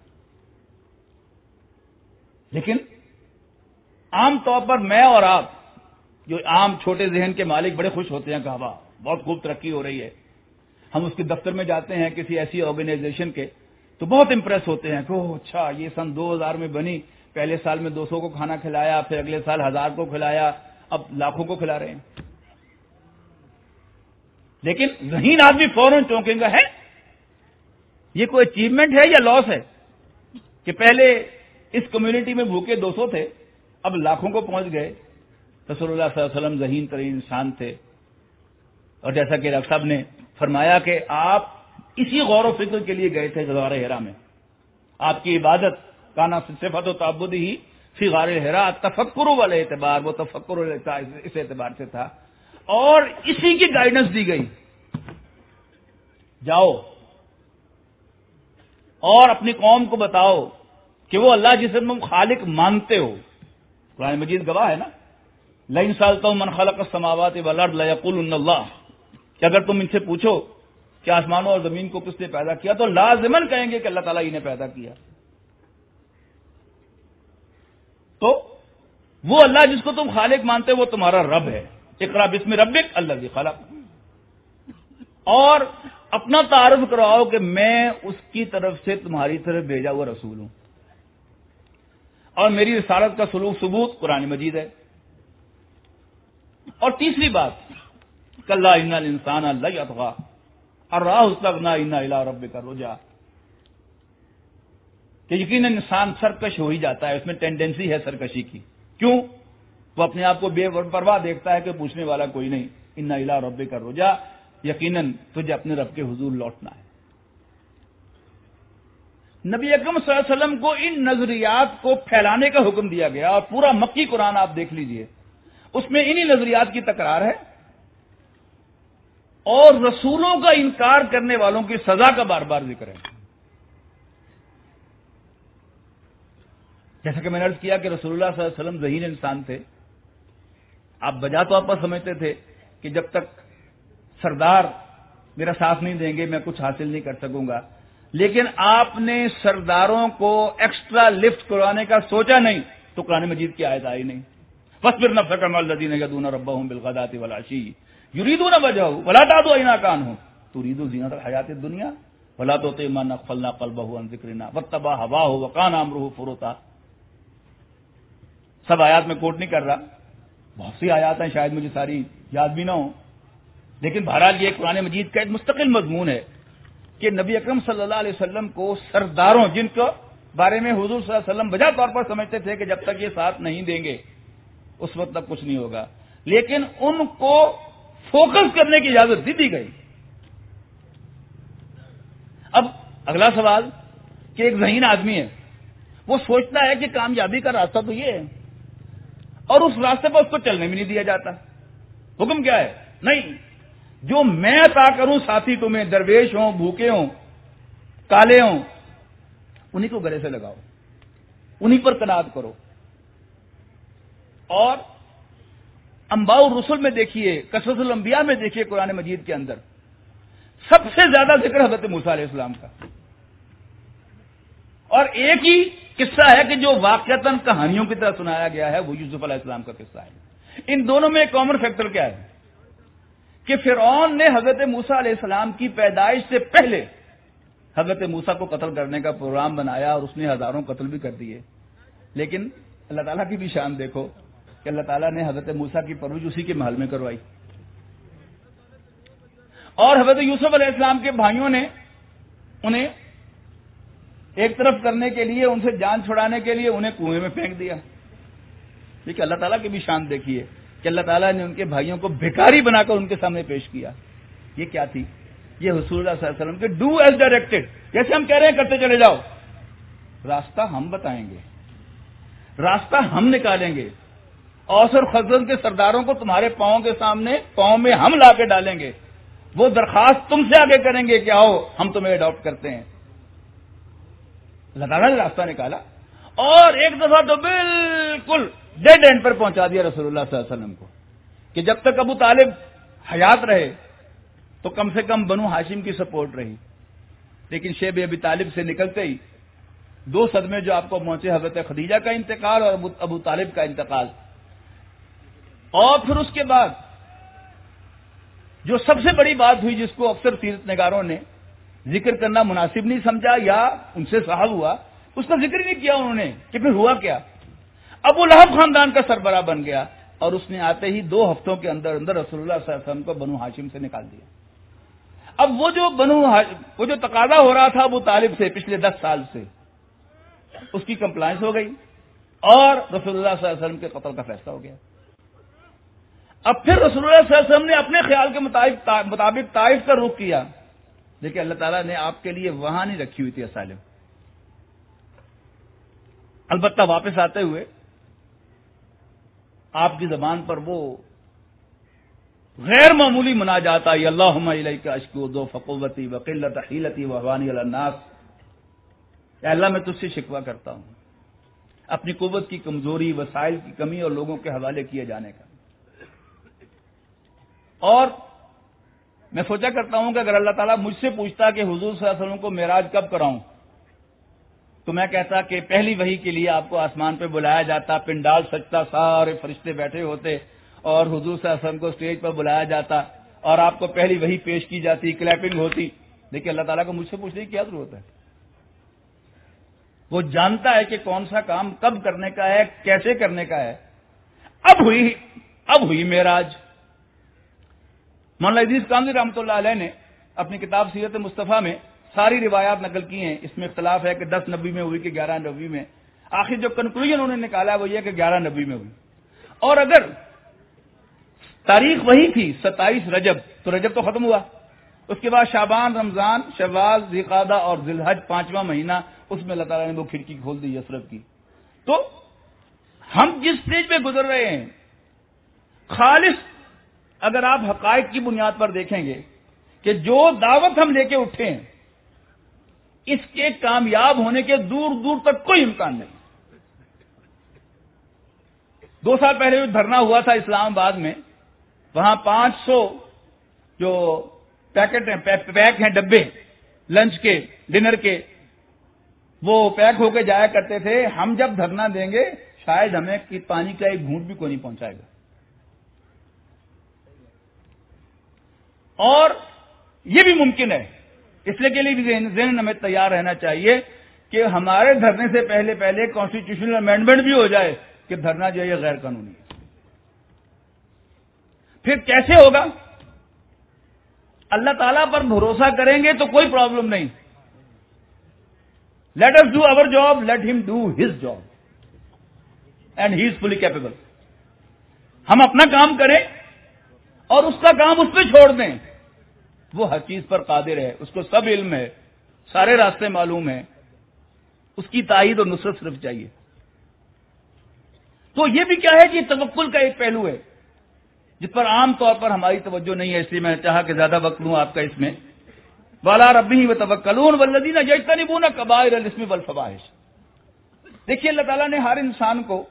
لیکن عام طور پر میں اور آپ جو عام چھوٹے ذہن کے مالک بڑے خوش ہوتے ہیں کہ واہ بہت خوب ترقی ہو رہی ہے. ہم اس کے دفتر میں جاتے ہیں کسی ایسی آرگنائزیشن کے تو بہت امپریس ہوتے ہیں کہ اچھا یہ سن 2000 میں بنی، پہلے سال میں 200 کو کھانا کھلایا، پھر اگلے سال 1000 کو کھلایا، اب لاکھوں کو کھلا رہے ہیں. لیکن ذہین آدمی فوراً چونکیں گا ہے یہ کوئی اچیومنٹ ہے یا لاس ہے کہ پہلے اس کمیونٹی میں بھوکے 200 تھے، اب لاکھوں کو پہنچ گئے. رسول اللہ صلی اللہ علیہ وسلم ذہین ترین انسان تھے. اور جیسا کہ ڈاکٹر صاحب نے فرمایا کہ آپ اسی غور و فکر کے لیے گئے تھے غار حرا میں. آپ کی عبادت کانا صفت و تعبد ہی فی غار حرا تفکر والے اعتبار، وہ تفکر اس اعتبار سے تھا اور اسی کی گائیڈنس دی گئی. جاؤ اور اپنی قوم کو بتاؤ کہ وہ اللہ جسے تم خالق مانتے ہو. قرآن مجید گواہ ہے نا، لئن سألتهم من خلق السماوات والارض ليقولن اللہ، کہ اگر تم ان سے پوچھو کہ آسمانوں اور زمین کو کس نے پیدا کیا تو لازماً کہیں گے کہ اللہ تعالیٰ ہی نے پیدا کیا. تو وہ اللہ جس کو تم خالق مانتے ہو وہ تمہارا رب ہے. اقرا بسم ربک الذی خلق. اور اپنا تعارف کراؤ کہ میں اس کی طرف سے تمہاری طرف بھیجا ہوا رسول ہوں اور میری رسالت کا ثبوت قرآن مجید ہے. اور تیسری بات کلا ان الانسان لیطغی ان رآہ استغنی ان الی ربک الرجعی، کہ یقیناً انسان سرکش ہو ہی جاتا ہے، اس میں ٹینڈنسی ہے سرکشی کی. کیوں؟ وہ اپنے آپ کو بے پرواہ دیکھتا ہے کہ پوچھنے والا کوئی نہیں. ان الی ربک الرجعی، یقیناً تجھے اپنے رب کے حضور لوٹنا ہے. نبی اکرم صلی اللہ علیہ وسلم کو ان نظریات کو پھیلانے کا حکم دیا گیا اور پورا مکی قرآن آپ دیکھ لیجئے، اس میں انہی نظریات کی تکرار ہے اور رسولوں کا انکار کرنے والوں کی سزا کا بار بار ذکر ہے. جیسا کہ میں نے عرض کیا کہ رسول اللہ صلی اللہ علیہ وسلم ذہین انسان تھے. آپ بجا طور پر سمجھتے تھے کہ جب تک سردار میرا ساتھ نہیں دیں گے میں کچھ حاصل نہیں کر سکوں گا، لیکن آپ نے سرداروں کو ایکسٹرا لفٹ کروانے کا سوچا نہیں تو قرآن مجید کی آیت آئی نہیں. فاصبر نفسک مع الذین یدعون ربهم بالغداۃ والعشی یریدون وجهه ولا تعد عیناک عنهم ترید زینۃ الحیاۃ الدنیا ولا تطع من اغفلنا قلبه عن ذکرنا واتبع هواه وکان امره فرطا. سب آیات میں کوٹ نہیں کر رہا، بہت سی آیات ہیں، شاید مجھے ساری یاد بھی نہ ہو، لیکن بہرحال یہ قرآن مجید کا ایک مستقل مضمون ہے کہ نبی اکرم صلی اللہ علیہ وسلم کو سرداروں، جن کے بارے میں حضور صلی اللہ علیہ وسلم وجہ طور پر سمجھتے تھے کہ جب تک یہ ساتھ نہیں دیں گے اس وقت تک کچھ نہیں ہوگا، لیکن ان کو فوکس کرنے کی اجازت دی گئی۔ اب اگلا سوال کہ ایک ذہین آدمی ہے، وہ سوچتا ہے کہ کامیابی کا راستہ تو یہ ہے، اور اس راستے پر اس کو چلنے بھی نہیں دیا جاتا۔ حکم کیا ہے؟ نہیں، جو میں عطا کروں ساتھی تمہیں، درویش ہوں، بھوکے ہوں، کالے ہوں، انہی کو گلے سے لگاؤ، انہی پر قناعت کرو۔ اور انباء الرسل میں دیکھیے، قصص الانبیاء میں دیکھیے، قرآن مجید کے اندر سب سے زیادہ ذکر حضرت موسیٰ علیہ السلام کا، اور ایک ہی قصہ ہے کہ جو واقعتاً کہانیوں کی طرح سنایا گیا ہے، وہ یوسف علیہ السلام کا قصہ ہے۔ ان دونوں میں ایک کامن فیکٹر کیا ہے کہ فرعون نے حضرت موسیٰ علیہ السلام کی پیدائش سے پہلے حضرت موسیٰ کو قتل کرنے کا پروگرام بنایا، اور اس نے ہزاروں قتل بھی کر دیے، لیکن اللہ تعالیٰ کی بھی شان دیکھو کہ اللہ تعالیٰ نے حضرت موسیٰ کی پرورش اسی کے محل میں کروائی، اور حضرت یوسف علیہ السلام کے بھائیوں نے انہیں ایک طرف کرنے کے لیے، ان سے جان چھڑانے کے لیے انہیں کنویں میں پھینک دیا۔ دیکھیے اللہ تعالیٰ کی بھی شان دیکھیے کہ اللہ تعالیٰ نے ان کے بھائیوں کو بھکاری بنا کر ان کے سامنے پیش کیا۔ یہ کیا تھی؟ یہ حضور اللہ صلی اللہ علیہ وسلم کے ڈو ایز ڈائریکٹڈ، جیسے ہم کہہ رہے ہیں کرتے چلے جاؤ، راستہ ہم بتائیں گے، راستہ ہم نکالیں گے، اوس اور خزرج کے سرداروں کو تمہارے پاؤں کے سامنے، پاؤں میں ہم لا کے ڈالیں گے، وہ درخواست تم سے آگے کریں گے کہ آؤ ہم تمہیں اڈاپٹ کرتے ہیں۔ اللہ تعالیٰ نے راستہ نکالا، اور ایک دفعہ تو بالکل ڈیڈ اینڈ پر پہنچا دیا رسول اللہ صلی اللہ علیہ وسلم کو، کہ جب تک ابو طالب حیات رہے تو کم سے کم بنو ہاشم کی سپورٹ رہی، لیکن شیب ابی طالب سے نکلتے ہی دو صدمے جو آپ کو پہنچے، حضرت خدیجہ کا انتقال اور ابو طالب کا انتقال، اور پھر اس کے بعد جو سب سے بڑی بات ہوئی، جس کو اکثر سیرت نگاروں نے ذکر کرنا مناسب نہیں سمجھا یا ان سے صاحب ہوا، اس کا ذکر ہی نہیں کیا انہوں نے کہ پھر ہوا کیا۔ ابو لہب خاندان کا سربراہ بن گیا، اور اس نے آتے ہی 2 ہفتوں کے اندر اندر رسول اللہ صلی اللہ علیہ وسلم کو بنو ہاشم سے نکال دیا۔ اب وہ جو تقاضا ہو رہا تھا ابو طالب سے پچھلے 10 سال سے، اس کی کمپلائنس ہو گئی، اور رسول اللہ صلی اللہ علیہ وسلم کے قتل کا فیصلہ ہو گیا۔ اب پھر رسول اللہ صلی اللہ علیہ وسلم نے اپنے خیال کے مطابق طائف کا رخ کیا، لیکن اللہ تعالیٰ نے آپ کے لیے وہاں نہیں رکھی ہوئی تھی اسائلم۔ البتہ واپس آتے ہوئے آپ کی زبان پر وہ غیر معمولی مناجات آئی، اللہم الیک اشکو ضعف قوتی وقلت حیلتی واہوانی علی الناس، اے اللہ میں تجھ سے شکوہ کرتا ہوں اپنی قوت کی کمزوری، وسائل کی کمی اور لوگوں کے حوالے کیے جانے کا۔ اور میں سوچا کرتا ہوں کہ اگر اللہ تعالیٰ مجھ سے پوچھتا کہ حضور صلی اللہ علیہ وسلم کو معراج کب کراؤں، تو میں کہتا کہ پہلی وحی کے لیے آپ کو آسمان پہ بلایا جاتا، پنڈال سجتا، سارے فرشتے بیٹھے ہوتے، اور حضور صلی اللہ علیہ وسلم کو اسٹیج پر بلایا جاتا، اور آپ کو پہلی وحی پیش کی جاتی، کلیپنگ ہوتی۔ لیکن اللہ تعالیٰ کو مجھ سے پوچھنے کی کیا ضرورت ہے؟ وہ جانتا ہے کہ کون سا کام کب کرنے کا ہے، کیسے کرنے کا ہے۔ اب ہوئی معراج۔ مولانا عزیز کاملی رحمۃ اللہ علیہ نے اپنی کتاب سیرت مصطفیٰ میں ساری روایات نقل کی ہیں، اس میں اختلاف ہے کہ 10 نبی میں ہوئی کہ 11 نبی میں، آخر جو کنکلوژن انہوں نے نکالا وہ یہ کہ 11 نبی میں ہوئی۔ اور اگر تاریخ وہی تھی 27 رجب، تو رجب تو ختم ہوا، اس کے بعد شعبان، رمضان، شوال، ذی القعدہ اور ذی الحج 5واں مہینہ، اس میں اللہ تعالیٰ نے وہ کھڑکی کھول دی یثرب کی۔ تو ہم جس اسٹیج پہ گزر رہے ہیں، خالص اگر آپ حقائق کی بنیاد پر دیکھیں گے کہ جو دعوت ہم لے کے اٹھے ہیں، اس کے کامیاب ہونے کے دور دور تک کوئی امکان نہیں۔ 2 سال پہلے جو دھرنا ہوا تھا اسلام آباد میں، وہاں 500 جو پیک ہیں ڈبے لنچ کے، ڈنر کے، وہ پیک ہو کے جایا کرتے تھے۔ ہم جب دھرنا دیں گے شاید ہمیں پانی کا ایک گھونٹ بھی کوئی نہیں پہنچائے گا۔ اور یہ بھی ممکن ہے، اس لیے کے لیے بھی ذہن ہمیں تیار رہنا چاہیے کہ ہمارے دھرنے سے پہلے کانسٹیٹیوشنل امینڈمنٹ بھی ہو جائے کہ دھرنا جو ہے یہ غیر قانونی ہے. پھر کیسے ہوگا؟ اللہ تعالیٰ پر بھروسہ کریں گے تو کوئی پرابلم نہیں. Let us do our job, let him do his job, and he is fully capable. ہم اپنا کام کریں اور اس کا کام اس پہ چھوڑ دیں. وہ ہر چیز پر قادر ہے, اس کو سب علم ہے, سارے راستے معلوم ہیں, اس کی تائید اور نصرت صرف چاہیے. تو یہ بھی کیا ہے کہ توکل کا ایک پہلو ہے جس پر عام طور پر ہماری توجہ نہیں ہے, اس لیے میں نے چاہا کہ زیادہ وقت لوں آپ کا اس میں. وَعَلَىٰ رَبِّهِمْ يَتَوَكَّلُونَ وَالَّذِينَ يَجْتَنِبُونَ كَبَائِرَ الْإِثْمِ وَالْفَوَاحِشَ. دیکھیے اللہ تعالیٰ نے ہر انسان کو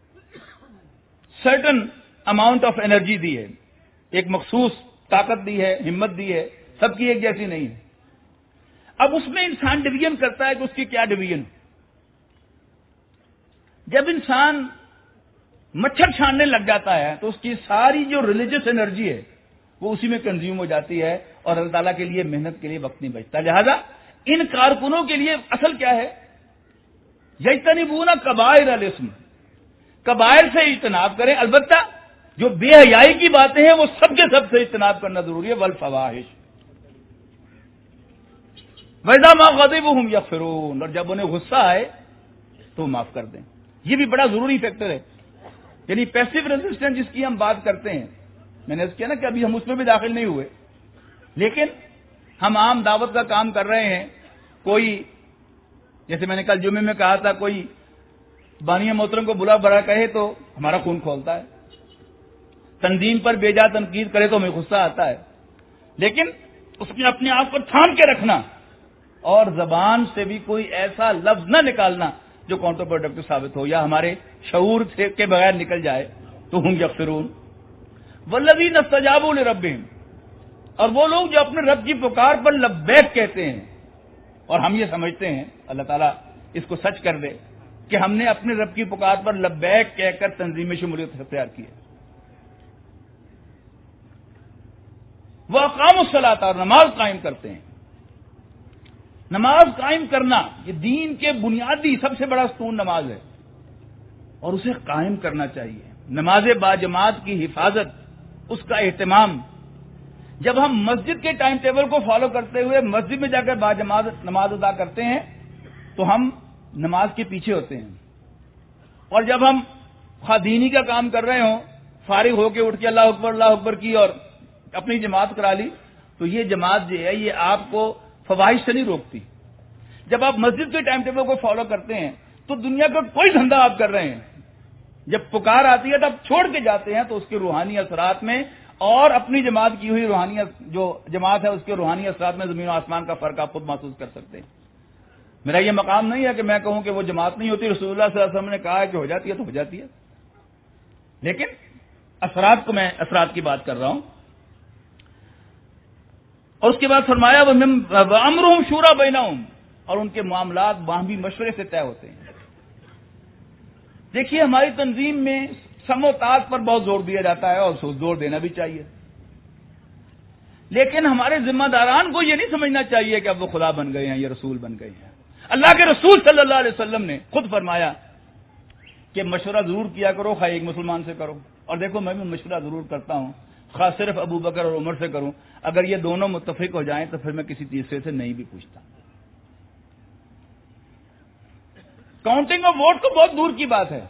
سرٹن اماؤنٹ آف انرجی دی ہے, ایک مخصوص طاقت دی ہے, ہمت دی ہے, سب کی ایک جیسی نہیں ہے. اب اس میں انسان ڈویژن کرتا ہے کہ اس کی کیا ڈویژن. جب انسان مچھر چھاننے لگ جاتا ہے تو اس کی ساری جو ریلیجس انرجی ہے وہ اسی میں کنزیوم ہو جاتی ہے اور اللہ تعالیٰ کے لیے محنت کے لیے وقت نہیں بچتا. لہذا ان کارکنوں کے لیے اصل کیا ہے؟ یجتنبون کبائر الاسم, کبائر سے اجتناب کریں. البتہ جو بے حیائی کی باتیں ہیں وہ سب کے سب سے اجتناب کرنا ضروری ہے. والفواحش وَإِذَا مَا غَضِبُهُمْ يَغْفِرُونَ, اور جب انہیں غصہ آئے تو معاف کر دیں. یہ بھی بڑا ضروری فیکٹر ہے. یعنی پیسو ریزسٹنس جس کی ہم بات کرتے ہیں, میں نے کیا نا کہ ابھی ہم اس میں بھی داخل نہیں ہوئے, لیکن ہم عام دعوت کا کام کر رہے ہیں. کوئی جیسے میں نے کل جمعے میں کہا تھا, کوئی بانی محترم کو بلا بڑا کہے تو ہمارا خون کھولتا ہے, تنظیم پر بے جا تنقید کرے تو ہمیں غصہ آتا ہے. لیکن اس میں اپنے آپ کو تھام کے رکھنا اور زبان سے بھی کوئی ایسا لفظ نہ نکالنا جو کاؤنٹر پروڈکٹیو ثابت ہو یا ہمارے شعور کے بغیر نکل جائے. تو ہم یغفرون والذین استجابوا لربہم, اور وہ لوگ جو اپنے رب کی پکار پر لبیک کہتے ہیں. اور ہم یہ سمجھتے ہیں, اللہ تعالیٰ اس کو سچ کر دے, کہ ہم نے اپنے رب کی پکار پر لبیک کہہ کر تنظیم شمولیت اختیار کی ہے. وہ اقاموا الصلاۃ, اور نماز قائم کرتے ہیں. نماز قائم کرنا یہ دین کے بنیادی سب سے بڑا ستون نماز ہے اور اسے قائم کرنا چاہیے. نماز باجماعت کی حفاظت, اس کا اہتمام. جب ہم مسجد کے ٹائم ٹیبل کو فالو کرتے ہوئے مسجد میں جا کر باجماعت نماز ادا کرتے ہیں تو ہم نماز کے پیچھے ہوتے ہیں. اور جب ہم دینی کا کام کر رہے ہوں, فارغ ہو کے اٹھ کے اللہ اکبر کی اور اپنی جماعت کرا لی, تو یہ جماعت جو ہے یہ آپ کو فواہش سے نہیں روکتی. جب آپ مسجد کے ٹائم ٹیبل کو فالو کرتے ہیں تو دنیا کا کوئی دھندا آپ کر رہے ہیں. جب پکار آتی ہے تب چھوڑ کے جاتے ہیں تو اس کے روحانی اثرات میں اور اپنی جماعت کی ہوئی روحانی جو جماعت ہے اس کے روحانی اثرات میں زمین و آسمان کا فرق آپ خود محسوس کر سکتے ہیں. میرا یہ مقام نہیں ہے کہ میں کہوں کہ وہ جماعت نہیں ہوتی. رسول اللہ صلی اللہ علیہ وسلم نے کہا ہے کہ ہو جاتی ہے تو ہو جاتی ہے, لیکن اثرات کو میں اثرات کی بات کر رہا ہوں. اور اس کے بعد فرمایا وَأَمْرُهُمْ شُورَىٰ بَيْنَهُمْ, اور ان کے معاملات باہمی مشورے سے طے ہوتے ہیں. دیکھیے ہماری تنظیم میں سم و تعات پر بہت زور دیا جاتا ہے اور زور دینا بھی چاہیے, لیکن ہمارے ذمہ داران کو یہ نہیں سمجھنا چاہیے کہ اب وہ خدا بن گئے ہیں یا رسول بن گئے ہیں. اللہ کے رسول صلی اللہ علیہ وسلم نے خود فرمایا کہ مشورہ ضرور کیا کرو, خواہ ایک مسلمان سے کرو. اور دیکھو میں بھی مشورہ ضرور کرتا ہوں, خاص صرف ابو بکر اور عمر سے کروں. اگر یہ دونوں متفق ہو جائیں تو پھر میں کسی تیسرے سے نہیں بھی پوچھتا. کاؤنٹنگ آف ووٹ تو بہت دور کی بات ہے.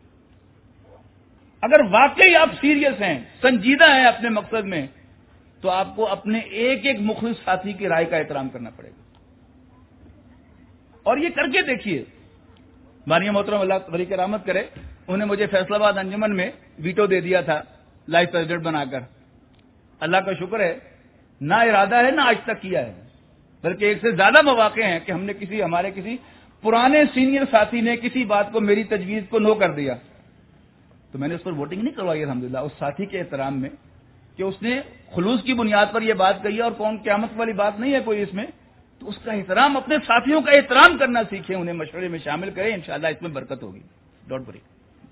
اگر واقعی آپ سیریس ہیں, سنجیدہ ہیں اپنے مقصد میں, تو آپ کو اپنے ایک ایک مخلص ساتھی کی رائے کا احترام کرنا پڑے گا. اور یہ کر کے دیکھیے. بانی محترم اللہ ولی کرامت کرے, انہوں نے مجھے فیصلہ آباد انجمن میں ویٹو دے دیا تھا لائف پریزیڈنٹ بنا کر. اللہ کا شکر ہے, نہ ارادہ ہے نہ آج تک کیا ہے, بلکہ ایک سے زیادہ مواقع ہیں کہ ہم نے ہمارے کسی پرانے سینئر ساتھی نے کسی بات کو میری تجویز کو نو کر دیا تو میں نے اس پر ووٹنگ نہیں کروائی الحمدللہ, اس ساتھی کے احترام میں کہ اس نے خلوص کی بنیاد پر یہ بات کہی ہے اور کون قیامت والی بات نہیں ہے کوئی اس میں. تو اس کا احترام, اپنے ساتھیوں کا احترام کرنا سیکھیں, انہیں مشورے میں شامل کریں, انشاءاللہ اس میں برکت ہوگی. Don't worry.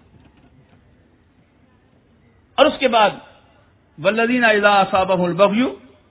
اور اس کے بعد والذین اذا اصابهم البغی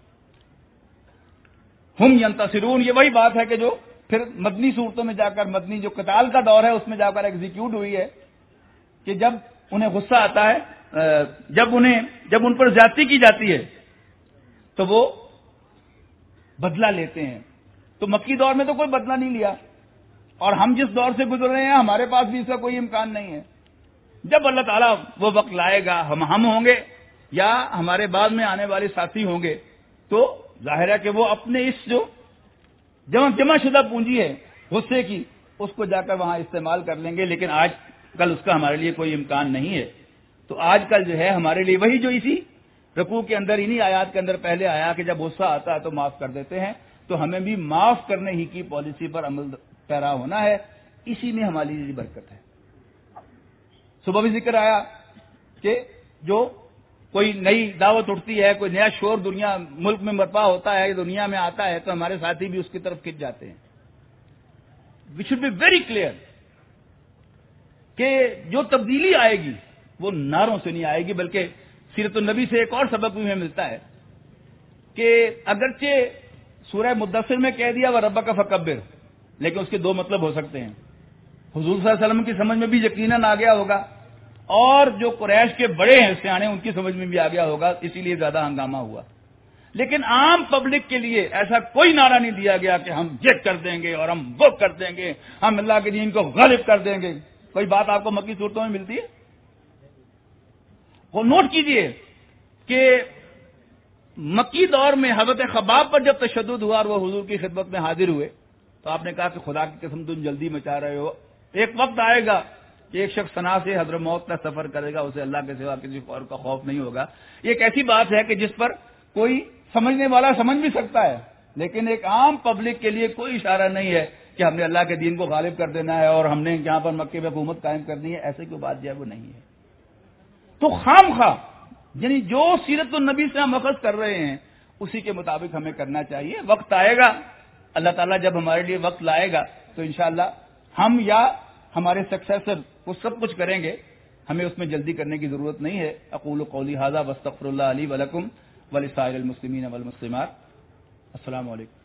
ہم ینتصرون, یہ وہی بات ہے کہ جو پھر مدنی صورتوں میں جا کر, مدنی جو قتال کا دور ہے اس میں جا کر ایگزیکیوٹ ہوئی ہے. کہ جب انہیں غصہ آتا ہے، جب ان پر زیادتی کی جاتی ہے تو وہ بدلہ لیتے ہیں. تو مکی دور میں تو کوئی بدلہ نہیں لیا، اور ہم جس دور سے گزر رہے ہیں ہمارے پاس بھی اس کا کوئی امکان نہیں ہے. جب اللہ تعالیٰ وہ وقت لائے گا، ہم ہوں گے یا ہمارے بعد میں آنے والے ساتھی ہوں گے، تو ظاہر ہے کہ وہ اپنے اس جو جمع شدہ پونجی ہے غصے کی، اس کو جا کر وہاں استعمال کر لیں گے. لیکن آج کل اس کا ہمارے لیے کوئی امکان نہیں ہے. تو آج کل جو ہے ہمارے لیے وہی جو اسی رکوع کے اندر انہی آیات کے اندر پہلے آیا کہ جب غصہ آتا ہے تو معاف کر دیتے ہیں، تو ہمیں بھی معاف کرنے ہی کی پالیسی پر عمل پیرا ہونا ہے. اسی میں ہماری لیے برکت ہے. صبح بھی ذکر آیا کہ جو کوئی نئی دعوت اٹھتی ہے، کوئی نیا شور دنیا ملک میں برپا ہوتا ہے، دنیا میں آتا ہے، تو ہمارے ساتھی بھی اس کی طرف کھنچ جاتے ہیں. We should be very clear کہ جو تبدیلی آئے گی وہ نعروں سے نہیں آئے گی، بلکہ سیرت النبی سے ایک اور سبق بھی ہمیں ملتا ہے کہ اگرچہ سورہ مدثر میں کہہ دیا وَرَبَّكَ فَكَبِّرْ، لیکن اس کے دو مطلب ہو سکتے ہیں. حضور صلی اللہ علیہ وسلم کی سمجھ میں بھی یقیناً آ گیا ہوگا، اور جو قریش کے بڑے ہیں سیانے ان کی سمجھ میں بھی آ گیا ہوگا، اسی لیے زیادہ ہنگامہ ہوا. لیکن عام پبلک کے لیے ایسا کوئی نعرہ نہیں دیا گیا کہ ہم یہ کر دیں گے اور ہم وہ کر دیں گے، ہم اللہ کے دین کو غالب کر دیں گے. کوئی بات آپ کو مکی صورتوں میں ملتی ہے؟ وہ نوٹ کیجئے کہ مکی دور میں حضرت خباب پر جب تشدد ہوا اور وہ حضور کی خدمت میں حاضر ہوئے تو آپ نے کہا کہ خدا کی قسم تم جلدی مچا رہے ہو، ایک وقت آئے گا کہ ایک شخص صنعا سے حضرت موت کا سفر کرے گا، اسے اللہ کے سوا کسی اور کا خوف نہیں ہوگا. یہ ایک ایسی بات ہے کہ جس پر کوئی سمجھنے والا سمجھ بھی سکتا ہے، لیکن ایک عام پبلک کے لیے کوئی اشارہ نہیں ہے کہ ہم نے اللہ کے دین کو غالب کر دینا ہے اور ہم نے یہاں پر مکے میں حکومت قائم کرنی ہے. ایسے کوئی بات جو ہے وہ نہیں ہے. تو خام خواہ یعنی جو سیرت النبی سے ہم اخذ کر رہے ہیں اسی کے مطابق ہمیں کرنا چاہیے. وقت آئے گا، اللہ تعالیٰ جب ہمارے لیے وقت لائے گا تو انشاءاللہ ہم یا ہمارے سکسیسر وہ سب کچھ کریں گے. ہمیں اس میں جلدی کرنے کی ضرورت نہیں ہے. اقول قولی ھذا واستغفر اللہ لی ولکم ولسائر المسلمین والمسلمات. السلام علیکم.